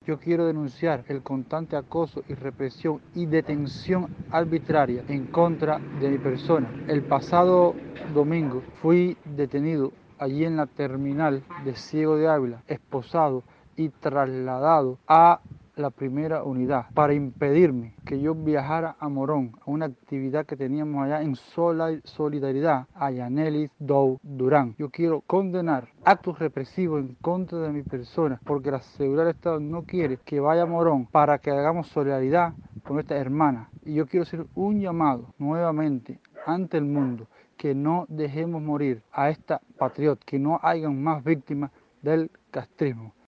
Yo quiero denunciar el constante acoso y represión y detención arbitraria en contra de mi persona. El pasado domingo fui detenido allí en la terminal de Ciego de Ávila, esposado y trasladado a la primera unidad para impedirme que yo viajara a Morón, a una actividad que teníamos allá en solidaridad a Yanelis Dou Durán. Yo quiero condenar actos represivos en contra de mi persona porque la seguridad del Estado no quiere que vaya a Morón para que hagamos solidaridad con esta hermana. Y yo quiero hacer un llamado nuevamente ante el mundo, que no dejemos morir a esta patriota, que no hayan más víctimas del castrismo.